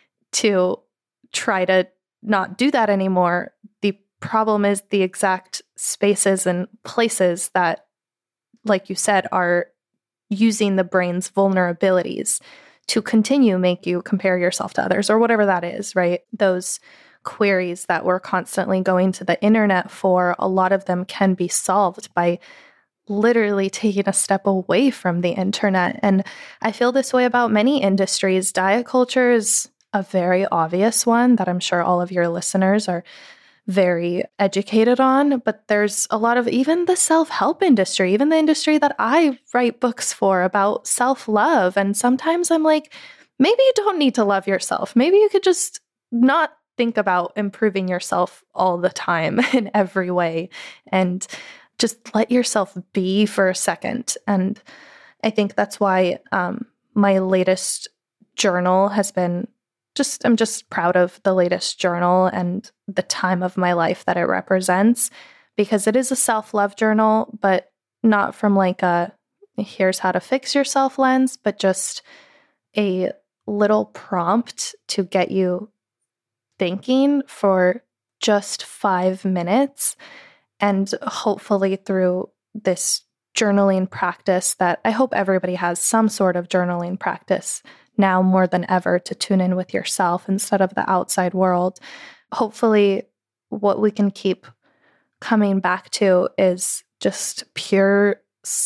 to try to not do that anymore. The problem is the exact spaces and places that, like you said, are using the brain's vulnerabilities to continue make you compare yourself to others or whatever that is, right? Those queries that we're constantly going to the internet for, a lot of them can be solved by literally taking a step away from the internet. And I feel this way about many industries. Diet culture is a very obvious one that I'm sure all of your listeners are very educated on, but there's a lot of even the self-help industry, even the industry that I write books for about self-love. And sometimes I'm like, maybe you don't need to love yourself. Maybe you could just not think about improving yourself all the time in every way and just let yourself be for a second. And I think that's why my latest journal has been I'm just proud of the latest journal and the time of my life that it represents, because it is a self-love journal, but not from like a here's how to fix yourself lens, but just a little prompt to get you thinking for just 5 minutes. And hopefully through this journaling practice that I hope everybody has some sort of journaling practice now more than ever to tune in with yourself instead of the outside world. Hopefully, what we can keep coming back to is just pure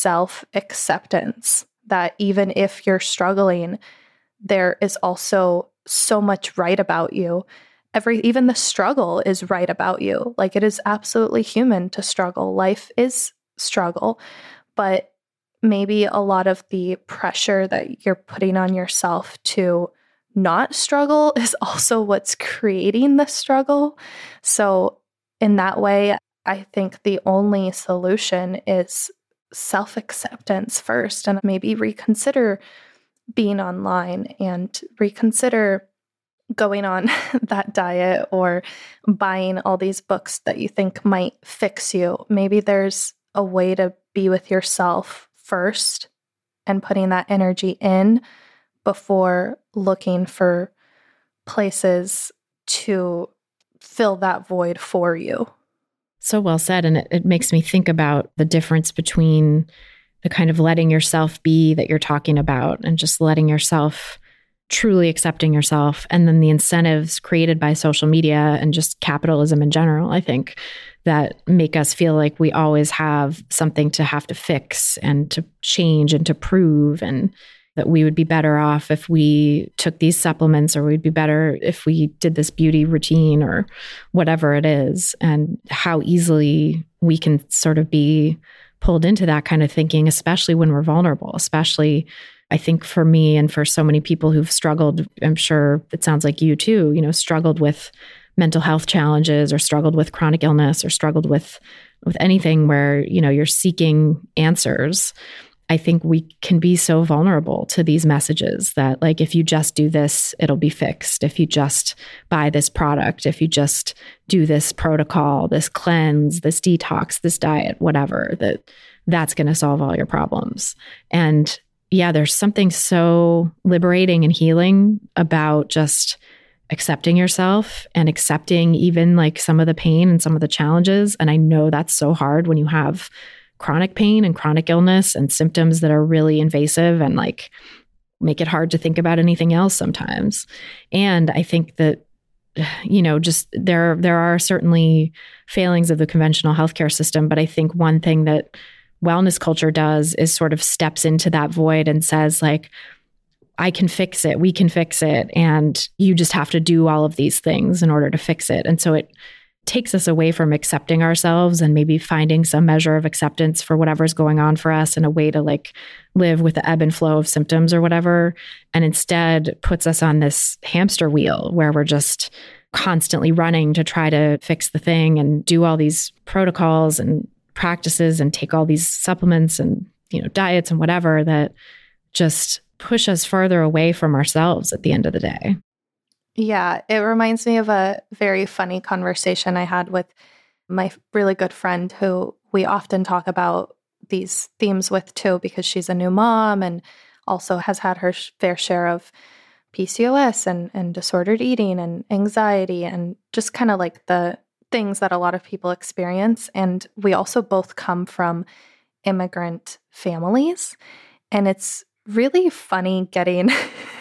self-acceptance, that even if you're struggling, there is also so much right about you. Even the struggle is right about you. Like, it is absolutely human to struggle. Life is struggle, but maybe a lot of the pressure that you're putting on yourself to not struggle is also what's creating the struggle. So in that way, I think the only solution is self-acceptance first, and maybe reconsider being online and reconsider going on that diet or buying all these books that you think might fix you. Maybe there's a way to be with yourself first and putting that energy in before looking for places to fill that void for you. So well said. And it makes me think about the difference between the kind of letting yourself be that you're talking about and just letting yourself, truly accepting yourself, and then the incentives created by social media and just capitalism in general, I think, that make us feel like we always have something to have to fix and to change and to prove, and that we would be better off if we took these supplements, or we'd be better if we did this beauty routine or whatever it is, and how easily we can sort of be pulled into that kind of thinking, especially when we're vulnerable, especially I think for me and for so many people who've struggled, I'm sure it sounds like you too, struggled with mental health challenges or struggled with chronic illness or struggled with anything where, you're seeking answers. I think we can be so vulnerable to these messages that, like, if you just do this, it'll be fixed. If you just buy this product, if you just do this protocol, this cleanse, this detox, this diet, whatever, that's going to solve all your problems. And yeah, there's something so liberating and healing about just accepting yourself and accepting even like some of the pain and some of the challenges. And I know that's so hard when you have chronic pain and chronic illness and symptoms that are really invasive and like make it hard to think about anything else sometimes. And I think that, just there are certainly failings of the conventional healthcare system, but I think one thing that wellness culture does is sort of steps into that void and says, like, I can fix it, we can fix it, and you just have to do all of these things in order to fix it. And so it takes us away from accepting ourselves and maybe finding some measure of acceptance for whatever's going on for us and a way to like live with the ebb and flow of symptoms or whatever. And instead puts us on this hamster wheel where we're just constantly running to try to fix the thing and do all these protocols and practices and take all these supplements and, diets and whatever that just push us further away from ourselves at the end of the day. Yeah, it reminds me of a very funny conversation I had with my really good friend who we often talk about these themes with too, because she's a new mom and also has had her fair share of PCOS and disordered eating and anxiety and just kind of like the things that a lot of people experience. And we also both come from immigrant families. And it's really funny getting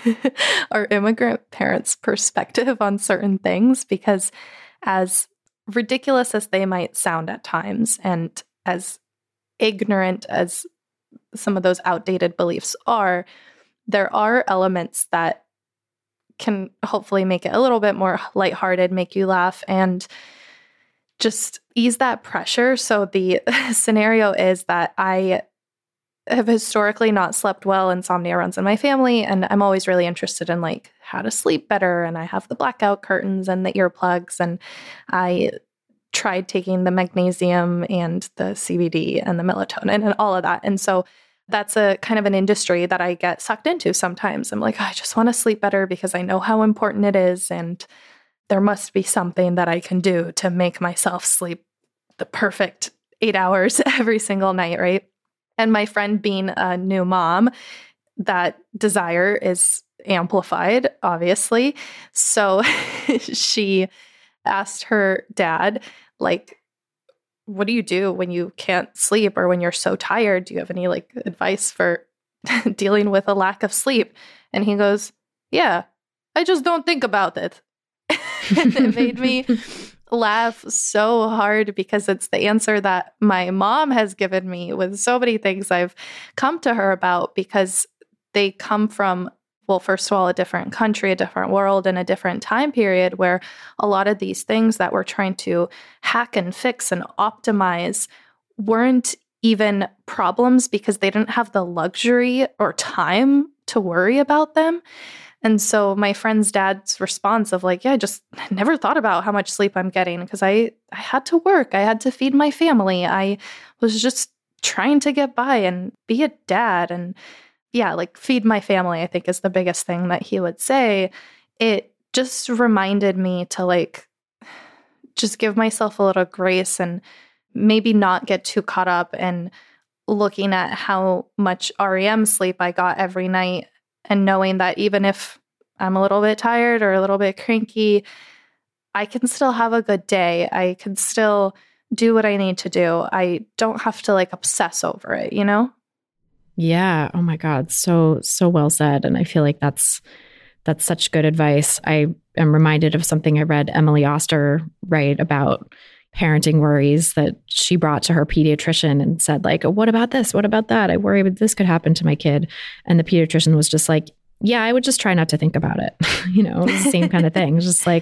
our immigrant parents' perspective on certain things, because as ridiculous as they might sound at times and as ignorant as some of those outdated beliefs are, there are elements that can hopefully make it a little bit more lighthearted, make you laugh, and just ease that pressure. So the scenario is that I have historically not slept well. Insomnia runs in my family, and I'm always really interested in like how to sleep better. And I have the blackout curtains and the earplugs, and I tried taking the magnesium and the CBD and the melatonin and all of that. And so that's a kind of an industry that I get sucked into sometimes. I'm like, I just want to sleep better because I know how important it is. And there must be something that I can do to make myself sleep the perfect 8 hours every single night, right? And my friend being a new mom, that desire is amplified, obviously. So she asked her dad, like, what do you do when you can't sleep or when you're so tired? Do you have any like advice for dealing with a lack of sleep? And he goes, yeah, I just don't think about it. And it made me laugh so hard because it's the answer that my mom has given me with so many things I've come to her about, because they come from, well, first of all, a different country, a different world, and a different time period where a lot of these things that we're trying to hack and fix and optimize weren't even problems because they didn't have the luxury or time to worry about them. And so my friend's dad's response of like, yeah, I just never thought about how much sleep I'm getting because I had to work. I had to feed my family. I was just trying to get by and be a dad. And yeah, like feed my family, I think is the biggest thing that he would say. It just reminded me to like, just give myself a little grace and maybe not get too caught up in looking at how much REM sleep I got every night. And knowing that even if I'm a little bit tired or a little bit cranky, I can still have a good day. I can still do what I need to do. I don't have to like obsess over it, you know? Yeah. Oh my God. So well said. And I feel like that's such good advice. I am reminded of something I read Emily Oster write about parenting worries that she brought to her pediatrician and said like, what about this? What about that? I worry that this could happen to my kid. And the pediatrician was just like, yeah, I would just try not to think about it. You know, it's the same kind of thing. It's just like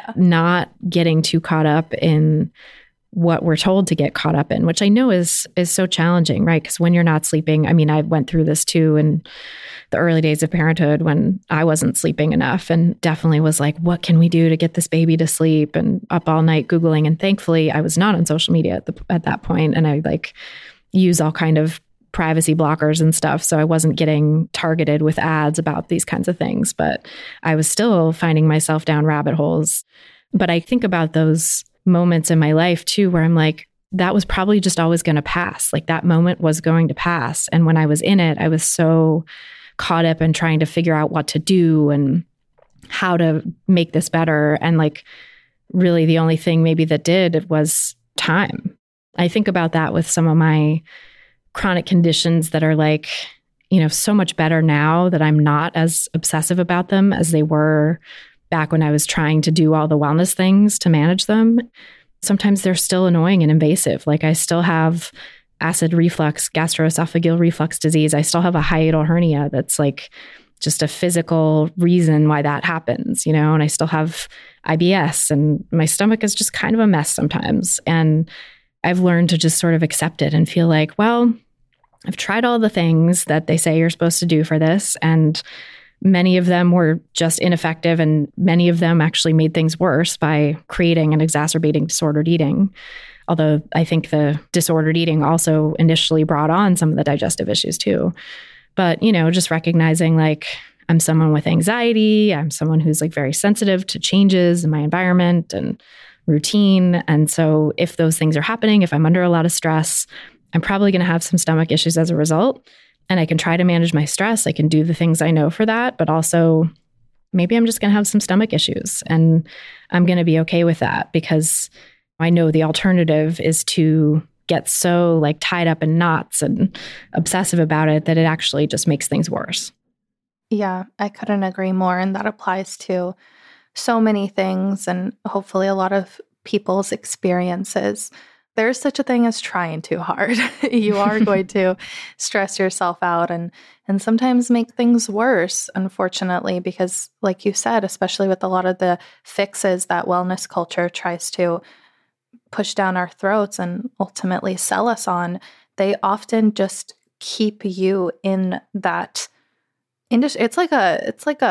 not getting too caught up in what we're told to get caught up in, which I know is so challenging, right? Because when you're not sleeping, I mean, I went through this too in the early days of parenthood when I wasn't sleeping enough, and definitely was like, what can we do to get this baby to sleep? And up all night Googling. And thankfully I was not on social media at that point. And I like use all kind of privacy blockers and stuff. So I wasn't getting targeted with ads about these kinds of things, but I was still finding myself down rabbit holes. But I think about those moments in my life too, where I'm like, that was probably just always going to pass. Like that moment was going to pass. And when I was in it, I was so caught up in trying to figure out what to do and how to make this better. And like, really the only thing maybe that did was time. I think about that with some of my chronic conditions that are like, you know, so much better now that I'm not as obsessive about them as they were back when I was trying to do all the wellness things to manage them. Sometimes they're still annoying and invasive. Like I still have acid reflux, gastroesophageal reflux disease. I still have a hiatal hernia that's like just a physical reason why that happens, you know, and I still have IBS and my stomach is just kind of a mess sometimes. And I've learned to just sort of accept it and feel like, well, I've tried all the things that they say you're supposed to do for this, and many of them were just ineffective, and many of them actually made things worse by creating and exacerbating disordered eating. Although I think the disordered eating also initially brought on some of the digestive issues too. But, you know, just recognizing like I'm someone with anxiety, I'm someone who's like very sensitive to changes in my environment and routine. And so if those things are happening, if I'm under a lot of stress, I'm probably going to have some stomach issues as a result. And I can try to manage my stress. I can do the things I know for that, but also maybe I'm just going to have some stomach issues, and I'm going to be okay with that because I know the alternative is to get so like tied up in knots and obsessive about it that it actually just makes things worse. Yeah, I couldn't agree more. And that applies to so many things and hopefully a lot of people's experiences. There's such a thing as trying too hard. You are going to stress yourself out and sometimes make things worse, unfortunately, because like you said, especially with a lot of the fixes that wellness culture tries to push down our throats and ultimately sell us on, they often just keep you in that industry. It's like a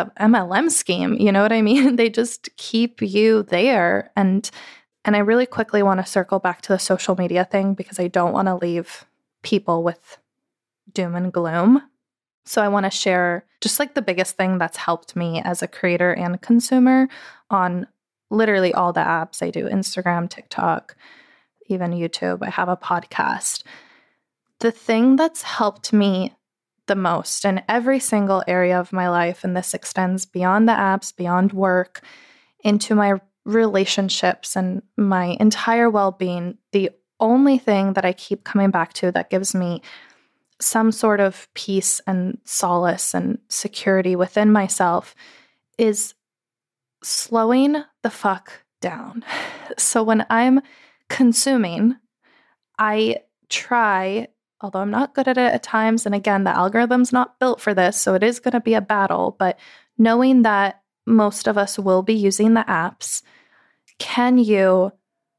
MLM scheme, you know what I mean? They just keep you there. And I really quickly want to circle back to the social media thing because I don't want to leave people with doom and gloom. So I want to share just like the biggest thing that's helped me as a creator and consumer on literally all the apps I do, Instagram, TikTok, even YouTube. I have a podcast. The thing that's helped me the most in every single area of my life, and this extends beyond the apps, beyond work, into my relationships and my entire well-being, the only thing that I keep coming back to that gives me some sort of peace and solace and security within myself is slowing the fuck down. So when I'm consuming, I try, although I'm not good at it at times, and again, the algorithm's not built for this, so it is going to be a battle, but knowing that most of us will be using the apps, can you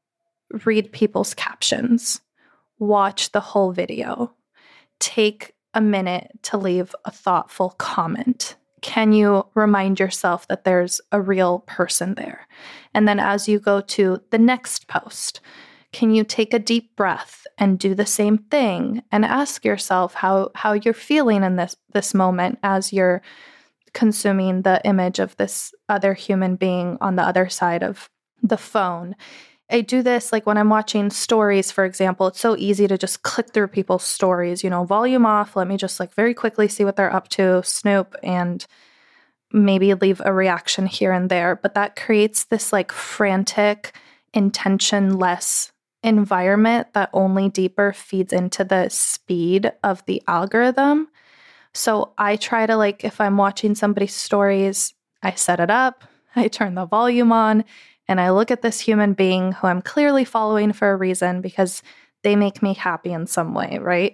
read people's captions, watch the whole video, take a minute to leave a thoughtful comment? Can you remind yourself that there's a real person there? And then as you go to the next post, can you take a deep breath and do the same thing and ask yourself how you're feeling in this moment as you're consuming the image of this other human being on the other side of the phone? I do this like when I'm watching stories, for example. It's so easy to just click through people's stories, volume off. Let me just like very quickly see what they're up to, snoop, and maybe leave a reaction here and there. But that creates this like frantic, intentionless environment that only deeper feeds into the speed of the algorithm. So I try to like, if I'm watching somebody's stories, I set it up, I turn the volume on, and I look at this human being who I'm clearly following for a reason because they make me happy in some way, right?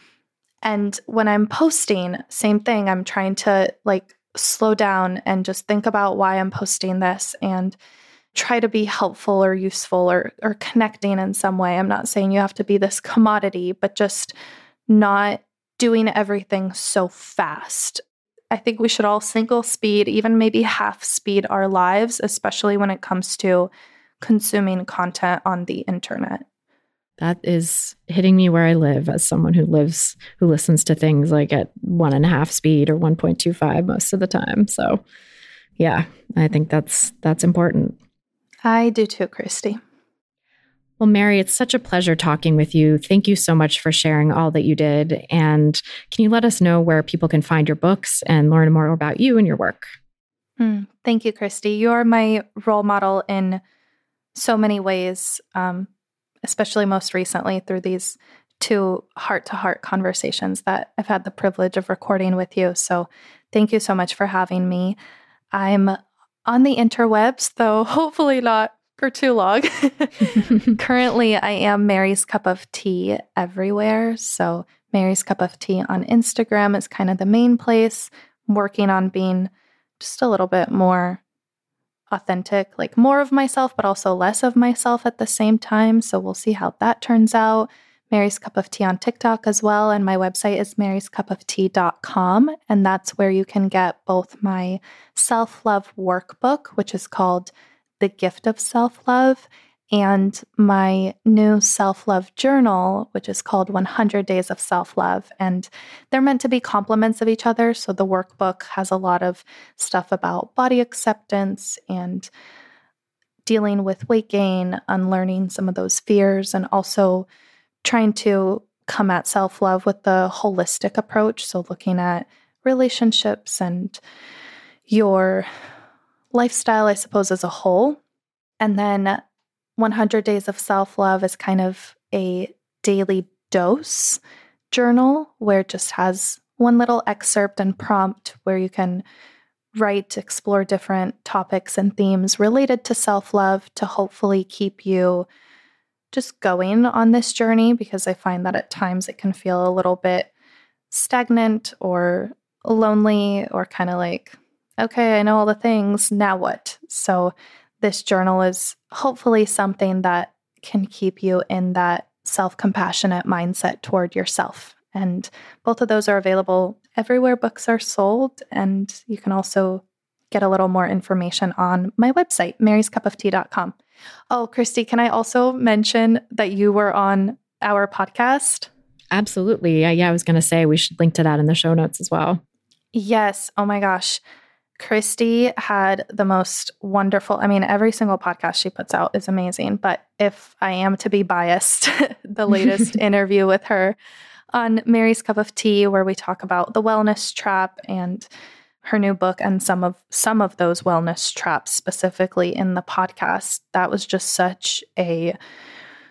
And when I'm posting, same thing, I'm trying to like slow down and just think about why I'm posting this and try to be helpful or useful or connecting in some way. I'm not saying you have to be this commodity, but just not doing everything so fast. I think we should all single speed, even maybe half speed our lives, especially when it comes to consuming content on the internet. That is hitting me where I live as someone who listens to things like at 1.5 speed or 1.25 most of the time. So yeah, I think that's important. I do too, Christy. Well, Mary, it's such a pleasure talking with you. Thank you so much for sharing all that you did. And can you let us know where people can find your books and learn more about you and your work? Thank you, Christy. You are my role model in so many ways, especially most recently through these 2 heart-to-heart conversations that I've had the privilege of recording with you. So thank you so much for having me. I'm on the interwebs, though hopefully not for too long. Currently, I am Mary's Cup of Tea everywhere. So Mary's Cup of Tea on Instagram is kind of the main place. I'm working on being just a little bit more authentic, like more of myself, but also less of myself at the same time. So we'll see how that turns out. Mary's Cup of Tea on TikTok as well. And my website is maryscupoftea.com. And that's where you can get both my self-love workbook, which is called The Gift of Self-Love, and my new self-love journal, which is called 100 Days of Self-Love. And they're meant to be complements of each other. So the workbook has a lot of stuff about body acceptance and dealing with weight gain, unlearning some of those fears, and also trying to come at self-love with the holistic approach. So looking at relationships and your lifestyle, I suppose, as a whole. And then 100 Days of Self-Love is kind of a daily dose journal where it just has one little excerpt and prompt where you can write, explore different topics and themes related to self-love to hopefully keep you just going on this journey, because I find that at times it can feel a little bit stagnant or lonely or kind of like, okay, I know all the things, now what? So this journal is hopefully something that can keep you in that self-compassionate mindset toward yourself. And both of those are available everywhere books are sold. And you can also get a little more information on my website, maryscupoftea.com. Oh, Christy, can I also mention that you were on our podcast? Absolutely. Yeah, I was going to say we should link to that in the show notes as well. Yes. Oh my gosh. Christy had the most wonderful, every single podcast she puts out is amazing. But if I am to be biased, the latest interview with her on Mary's Cup of Tea, where we talk about the wellness trap and her new book and some of those wellness traps specifically in the podcast, that was just such a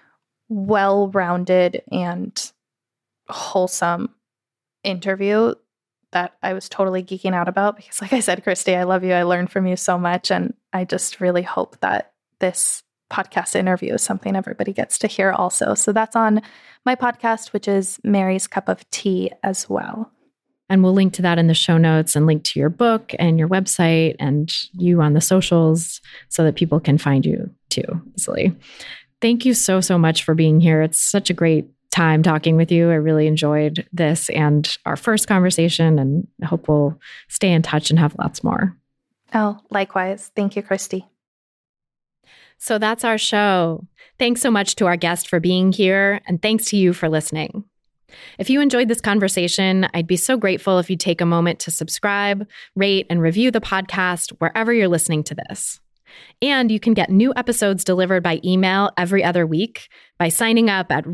well-rounded and wholesome interview that I was totally geeking out about because, like I said, Christy, I love you. I learned from you so much. And I just really hope that this podcast interview is something everybody gets to hear also. So that's on my podcast, which is Mary's Cup of Tea as well. And we'll link to that in the show notes and link to your book and your website and you on the socials so that people can find you too easily. Thank you so, so much for being here. It's such a great time talking with you. I really enjoyed this and our first conversation, and I hope we'll stay in touch and have lots more. Oh, likewise. Thank you, Christy. So that's our show. Thanks so much to our guest for being here, and thanks to you for listening. If you enjoyed this conversation, I'd be so grateful if you'd take a moment to subscribe, rate, and review the podcast wherever you're listening to this. And you can get new episodes delivered by email every other week by signing up at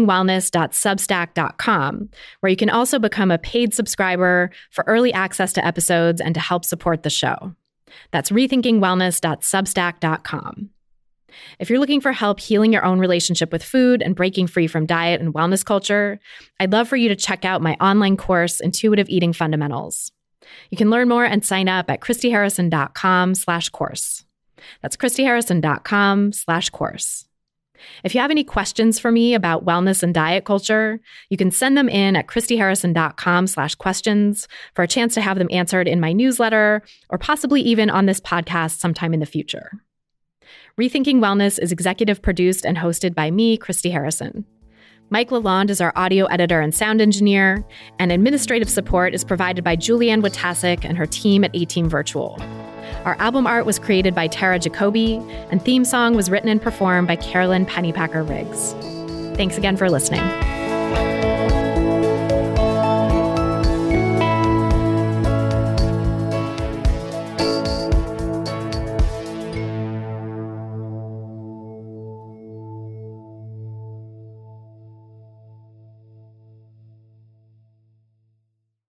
rethinkingwellness.substack.com, where you can also become a paid subscriber for early access to episodes and to help support the show. That's rethinkingwellness.substack.com. If you're looking for help healing your own relationship with food and breaking free from diet and wellness culture, I'd love for you to check out my online course, Intuitive Eating Fundamentals. You can learn more and sign up at christyharrison.com/course. That's christyharrison.com/course. If you have any questions for me about wellness and diet culture, you can send them in at christyharrison.com/questions for a chance to have them answered in my newsletter or possibly even on this podcast sometime in the future. Rethinking Wellness is executive produced and hosted by me, Christy Harrison. Mike Lalonde is our audio editor and sound engineer, and administrative support is provided by Julianne Witasic and her team at A-Team Virtual. Our album art was created by Tara Jacoby, and theme song was written and performed by Carolyn Pennypacker Riggs. Thanks again for listening.